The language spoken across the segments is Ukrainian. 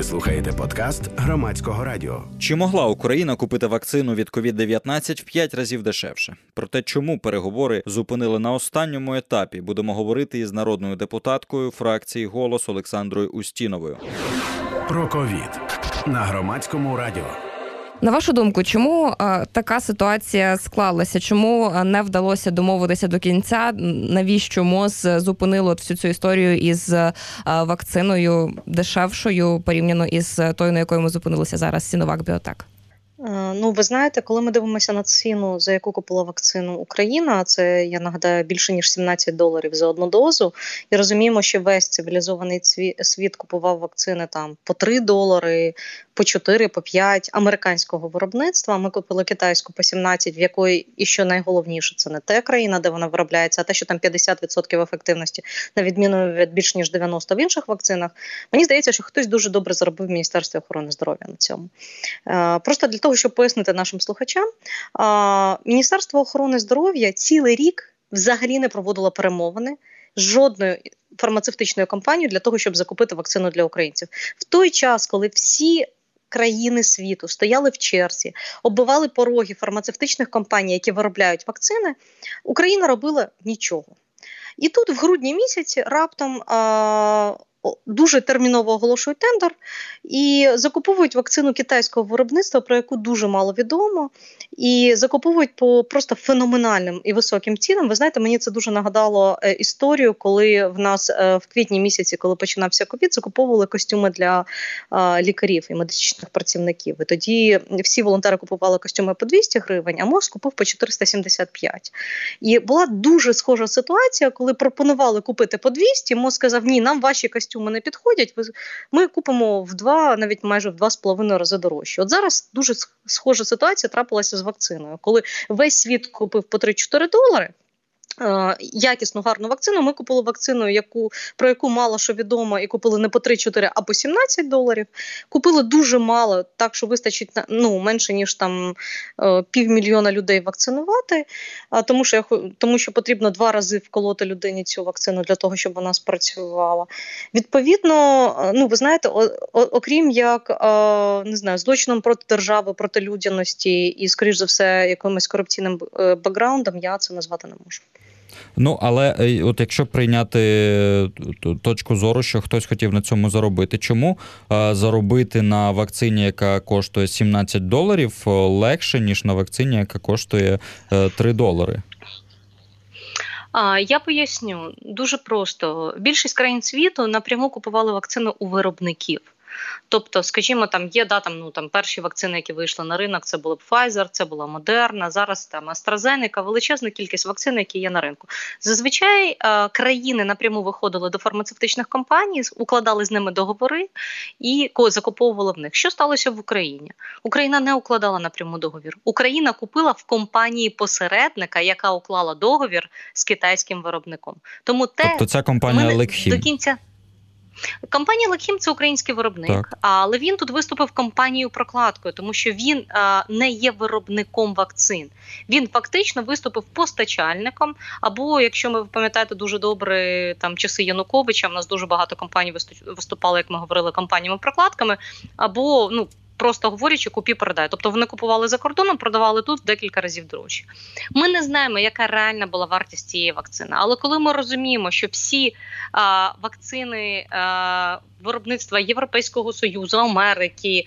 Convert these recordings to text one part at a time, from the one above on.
Ви слухаєте подкаст Громадського радіо. Чи могла Україна купити вакцину від COVID-19 в 5 разів дешевше? Про те, чому переговори зупинили на останньому етапі, будемо говорити із народною депутаткою фракції «Голос» Олександрою Устіновою. Про ковід на Громадському радіо. На вашу думку, чому така ситуація склалася? Чому не вдалося домовитися до кінця? Навіщо МОЗ зупинило всю цю історію із вакциною дешевшою, порівняно із тою, на якою ми зупинилися зараз, Sinovac Biotech? Ви знаєте, коли ми дивимося на ціну, за яку купила вакцину Україна, це, я нагадаю, більше ніж $17 за одну дозу, і розуміємо, що весь цивілізований світ купував вакцини там по $3, по 4, по 5 американського виробництва. Ми купили китайську по 17, в якої, і що найголовніше, це не те країна, де вона виробляється, а те, що там 50% ефективності, на відміну від більш ніж 90% в інших вакцинах. Мені здається, що хтось дуже добре заробив в Міністерстві охорони здоров'я на цьому. Просто для того, щоб пояснити нашим слухачам, Міністерство охорони здоров'я цілий рік взагалі не проводило перемовини з жодною фармацевтичною компанією для того, щоб закупити вакцину для українців. В той час, коли всі країни світу стояли в черзі, оббивали пороги фармацевтичних компаній, які виробляють вакцини, Україна робила нічого. І тут в грудні місяці раптом дуже терміново оголошують тендер і закуповують вакцину китайського виробництва, про яку дуже мало відомо, і закуповують по просто феноменальним і високим цінам. Ви знаєте, мені це дуже нагадало історію, коли в нас в квітні місяці, коли починався ковід, закуповували костюми для лікарів і медичних працівників. І тоді всі волонтери купували костюми по 200 гривень, а МОЗ купив по 475. І була дуже схожа ситуація, коли пропонували купити по 200, МОЗ сказав: ні, нам ваші костюми не підходять, ми купимо в 2, навіть майже в 2,5 рази дорожче. От зараз дуже схожа ситуація трапилася з вакциною. Коли весь світ купив по $3-4, якісну, гарну вакцину, ми купили вакцину, про яку мало що відомо, і купили не по $3-4, а по $17. Купили дуже мало, так що вистачить менше, ніж там 500 000 людей вакцинувати, тому що потрібно 2 рази вколоти людині цю вакцину для того, щоб вона спрацювала. Відповідно, ви знаєте, окрім як, не знаю, злочином проти держави, проти людяності і, скоріш за все, якимось корупційним бекграундом, я це назвати не можу. Але от якщо прийняти точку зору, що хтось хотів на цьому заробити, чому заробити на вакцині, яка коштує $17, легше, ніж на вакцині, яка коштує $3? Я поясню. Дуже просто. Більшість країн світу напряму купували вакцину у виробників. Тобто, скажімо, є перші вакцини, які вийшли на ринок, це була Pfizer, це була Moderna, зараз AstraZeneca, величезна кількість вакцин, які є на ринку. Зазвичай країни напряму виходили до фармацевтичних компаній, укладали з ними договори і закуповували в них. Що сталося в Україні? Україна не укладала напряму договір. Україна купила в компанії-посередника, яка уклала договір з китайським виробником. Тобто ця компанія Лекхім? До кінця. Компанія Лекхім – це український виробник, так. Але він тут виступив компанією-прокладкою, тому що він не є виробником вакцин. Він фактично виступив постачальником, або, якщо ми пам'ятаєте дуже добре часи Януковича, в нас дуже багато компаній виступали, як ми говорили, компаніями-прокладками, або, просто говорячи, купі-продай. Тобто вони купували за кордоном, продавали тут в декілька разів дорожче. Ми не знаємо, яка реальна була вартість цієї вакцини. Але коли ми розуміємо, що всі вакцини виробництва Європейського Союзу, Америки,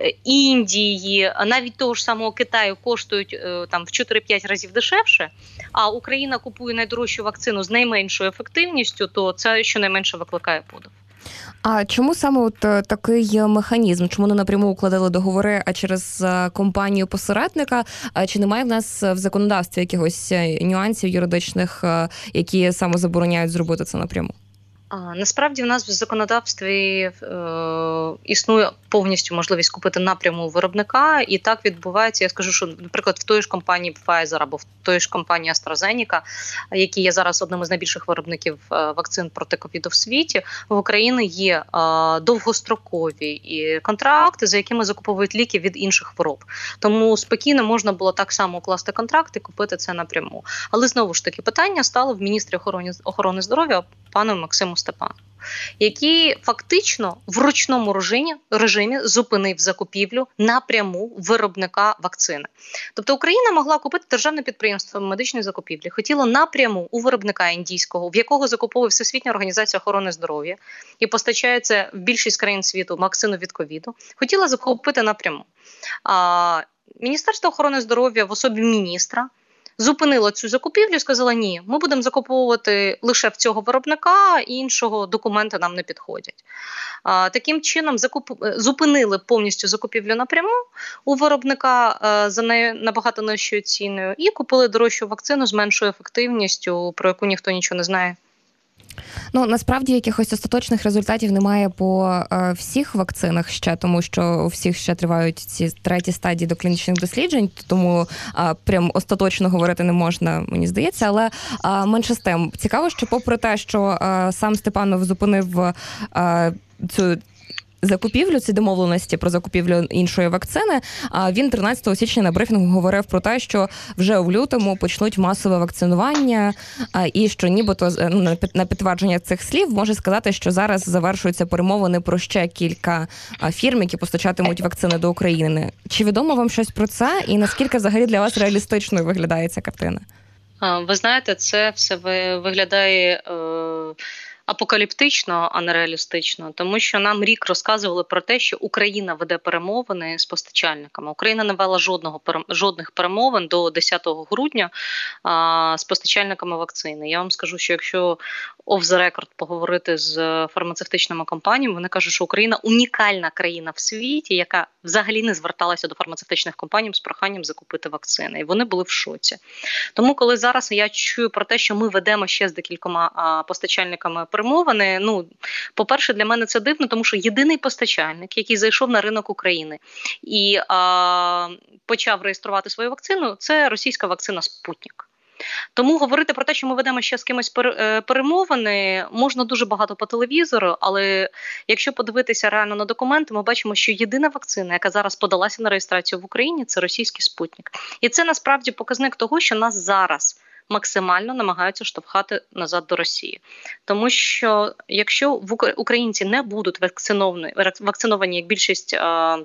Індії, навіть того ж самого Китаю коштують в 4-5 разів дешевше, а Україна купує найдорожчу вакцину з найменшою ефективністю, то це щонайменше викликає подив. А чому саме такий механізм? Чому не напряму укладали договори, а через компанію-посередника? Чи немає в нас в законодавстві якихось нюансів юридичних, які саме забороняють зробити це напряму? Насправді в нас в законодавстві існує повністю можливість купити напряму виробника, і так відбувається. Я скажу, що, наприклад, в той ж компанії Pfizer або в той ж компанії AstraZeneca, які є зараз одним із найбільших виробників вакцин проти ковіду в світі, в Україні є довгострокові контракти, за якими закуповують ліки від інших хвороб. Тому спокійно можна було так само укласти контракт і купити це напряму. Але знову ж таки питання стало в міністрі охорони здоров'я пану Максиму Степанову. який фактично в ручному режимі зупинив закупівлю напряму виробника вакцини. Тобто Україна могла купити державне підприємство медичної закупівлі, хотіло напряму у виробника індійського, в якого закуповує Всесвітня організація охорони здоров'я і постачається в більшість країн світу вакцину від ковіду, хотіла закупити напряму. Міністерство охорони здоров'я в особі міністра зупинило цю закупівлю і сказала, ні, ми будемо закуповувати лише в цього виробника, іншого документи нам не підходять. Таким чином зупинили повністю закупівлю напряму у виробника за набагато нижчою ціною і купили дорожчу вакцину з меншою ефективністю, про яку ніхто нічого не знає. Ну, насправді, якихось остаточних результатів немає по всіх вакцинах ще, тому що у всіх ще тривають ці треті стадії доклінічних досліджень, тому прям остаточно говорити не можна, мені здається, але менше з тим. Цікаво, що попри те, що сам Степанов зупинив цю закупівлю, ці домовленості про закупівлю іншої вакцини, він 13 січня на брифінгу говорив про те, що вже в лютому почнуть масове вакцинування, і що нібито на підтвердження цих слів може сказати, що зараз завершуються перемовини про ще кілька фірм, які постачатимуть вакцини до України. Чи відомо вам щось про це? І наскільки взагалі для вас реалістичною виглядає ця картина? Ви знаєте, це все виглядає апокаліптично, а не реалістично, тому що нам рік розказували про те, що Україна веде перемовини з постачальниками. Україна не вела жодних перемовин до 10 грудня з постачальниками вакцини. Я вам скажу, що якщо off the record поговорити з фармацевтичними компаніями, вони кажуть, що Україна унікальна країна в світі, яка взагалі не зверталася до фармацевтичних компаній з проханням закупити вакцини. І вони були в шоці. Тому, коли зараз я чую про те, що ми ведемо ще з декількома постачальниками перемовини, по-перше, для мене це дивно, тому що єдиний постачальник, який зайшов на ринок України і почав реєструвати свою вакцину, це російська вакцина «Спутник». Тому говорити про те, що ми ведемо ще з кимось перемовини, можна дуже багато по телевізору, але якщо подивитися реально на документи, ми бачимо, що єдина вакцина, яка зараз подалася на реєстрацію в Україні, це російський «Спутник». І це насправді показник того, що нас зараз максимально намагаються штовхати назад до Росії. Тому що якщо українці не будуть вакциновані як більшість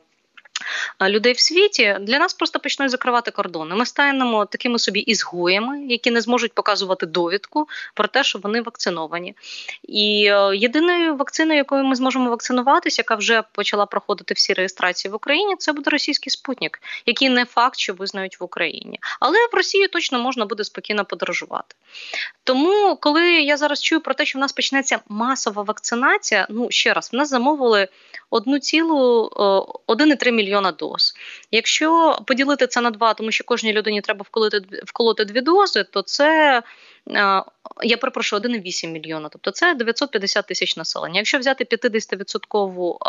людей в світі, для нас просто почнуть закривати кордони. Ми станемо такими собі ізгоями, які не зможуть показувати довідку про те, що вони вакциновані. І єдиною вакциною, якою ми зможемо вакцинуватися, яка вже почала проходити всі реєстрації в Україні, це буде російський «Спутник», який не факт, що визнають в Україні. Але в Росію точно можна буде спокійно подорожувати. Тому, коли я зараз чую про те, що в нас почнеться масова вакцинація, ще раз, в нас замовили 1,3 мільйона доз. Якщо поділити це на 2, тому що кожній людині треба вколоти 2 дози, то це, я перепрошую, 1,8 мільйона. Тобто це 950 тисяч населення. Якщо взяти 50-відсоткову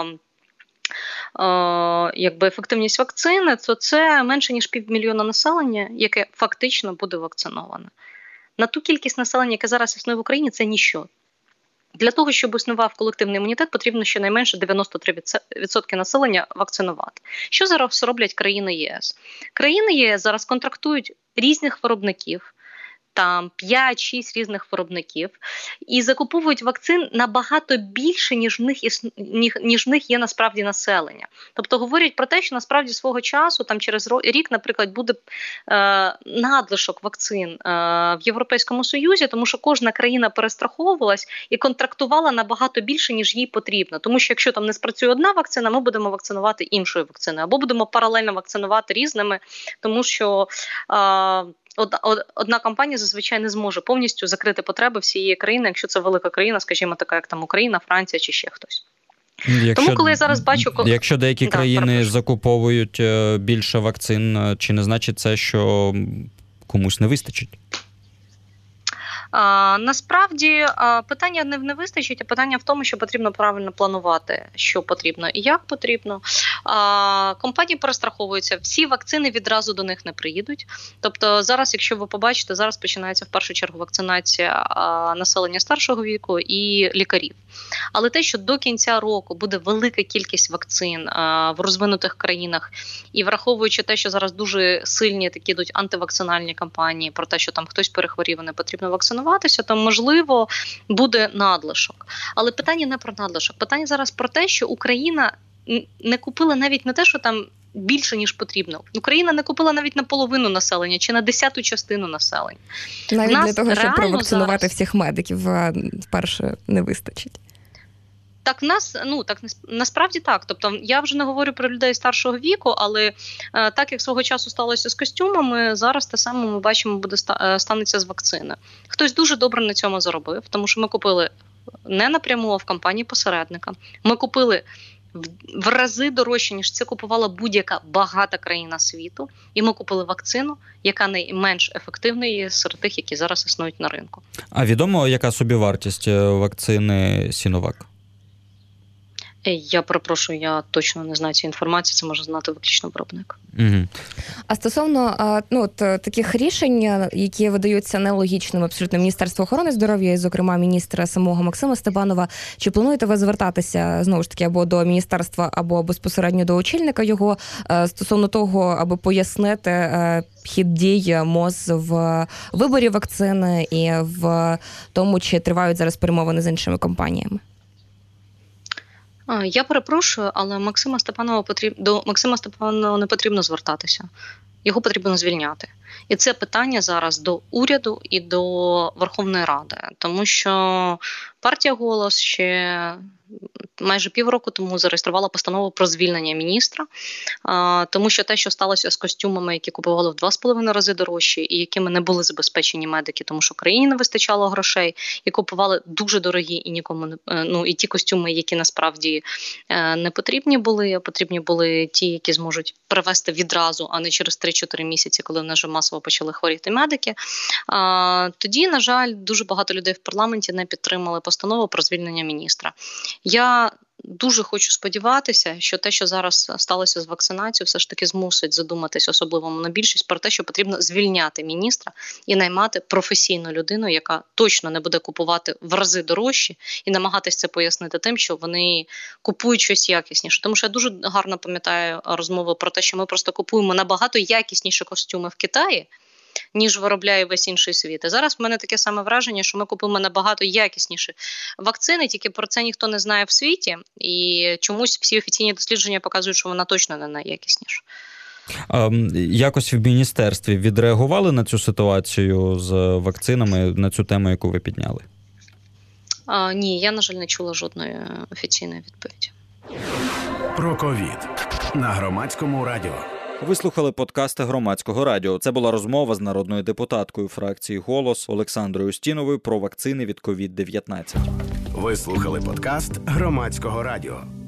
ефективність вакцини, то це менше, ніж 500 000 населення, яке фактично буде вакциноване. На ту кількість населення, яке зараз існує в Україні, це ніщо. Для того, щоб існував колективний імунітет, потрібно щонайменше 93% населення вакцинувати. Що зараз роблять країни ЄС? Країни ЄС зараз контрактують різних виробників, там 5-6 різних виробників, і закуповують вакцин набагато більше, ніж в них є насправді населення. Тобто говорять про те, що насправді свого часу, там через рік, наприклад, буде надлишок вакцин в Європейському Союзі, тому що кожна країна перестраховувалась і контрактувала набагато більше, ніж їй потрібно. Тому що якщо там не спрацює одна вакцина, ми будемо вакцинувати іншою вакциною, або будемо паралельно вакцинувати різними, тому що одна компанія зазвичай не зможе повністю закрити потреби всієї країни, якщо це велика країна, скажімо, така як там Україна, Франція чи ще хтось. Тому, коли я зараз бачу... Якщо деякі країни закуповують більше вакцин, чи не значить це, що комусь не вистачить? Насправді питання не вистачить, а питання в тому, що потрібно правильно планувати, що потрібно і як потрібно. Компанії перестраховуються, всі вакцини відразу до них не приїдуть. Тобто зараз, якщо ви побачите, зараз починається в першу чергу вакцинація населення старшого віку і лікарів. Але те, що до кінця року буде велика кількість вакцин в розвинутих країнах, і враховуючи те, що зараз дуже сильні такі йдуть антивакцинальні кампанії про те, що там хтось перехворів і не потрібно вакцинуватися, то, можливо, буде надлишок. Але питання не про надлишок. Питання зараз про те, що Україна не купила навіть не те, що там більше, ніж потрібно. Україна не купила навіть на половину населення чи на 10-ту частину населення. Навіть для того, щоб провакцинувати зараз всіх медиків, вперше не вистачить. Так, насправді так. Тобто я вже не говорю про людей старшого віку, але так, як свого часу сталося з костюмами, зараз те саме ми бачимо, станеться з вакциною. Хтось дуже добре на цьому заробив, тому що ми купили не напряму, а в компанії посередника. Ми купили в рази дорожче, ніж це купувала будь-яка багата країна світу. І ми купили вакцину, яка найменш ефективна є серед тих, які зараз існують на ринку. А відомо, яка собівартість вакцини Sinovac? Я перепрошую, я точно не знаю цієї інформації, це може знати виключно виробник. Угу. А стосовно таких рішень, які видаються нелогічними абсолютно Міністерству охорони здоров'я і, зокрема, міністра самого Максима Степанова, чи плануєте ви звертатися, знову ж таки, або до міністерства, або безпосередньо до очільника його, стосовно того, аби пояснити хід дій МОЗ в виборі вакцини і в тому, чи тривають зараз перемовини з іншими компаніями? Я перепрошую, але до Максима Степанова не потрібно звертатися. Його потрібно звільняти. І це питання зараз до уряду і до Верховної Ради. Тому що партія «Голос» ще майже півроку тому зареєструвала постанову про звільнення міністра, тому що те, що сталося з костюмами, які купували в 2,5 рази дорожче, і якими не були забезпечені медики, тому що країні не вистачало грошей, і купували дуже дорогі і нікому не і ті костюми, які насправді не потрібні були, а потрібні були ті, які зможуть привезти відразу, а не через 3-4 місяці, коли вони вже масово почали хворіти медики. Тоді, на жаль, дуже багато людей в парламенті не підтримали постанову про звільнення міністра. Я дуже хочу сподіватися, що те, що зараз сталося з вакцинацією, все ж таки змусить задуматись, особливо монобільшість, про те, що потрібно звільняти міністра і наймати професійну людину, яка точно не буде купувати в рази дорожче, і намагатись це пояснити тим, що вони купують щось якісніше. Тому що я дуже гарно пам'ятаю розмову про те, що ми просто купуємо набагато якісніші костюми в Китаї, ніж виробляє весь інший світ. І зараз в мене таке саме враження, що ми купуємо набагато якісніші вакцини, тільки про це ніхто не знає в світі, і чомусь всі офіційні дослідження показують, що вона точно не найякісніша. Якось в міністерстві відреагували на цю ситуацію з вакцинами, на цю тему, яку ви підняли? Ні, я, на жаль, не чула жодної офіційної відповіді. Про ковід на Громадському радіо. Ви слухали подкасти Громадського радіо. Це була розмова з народною депутаткою фракції «Голос» Олександрою Устіновою про вакцини від COVID-19. Ви слухали подкаст Громадського радіо.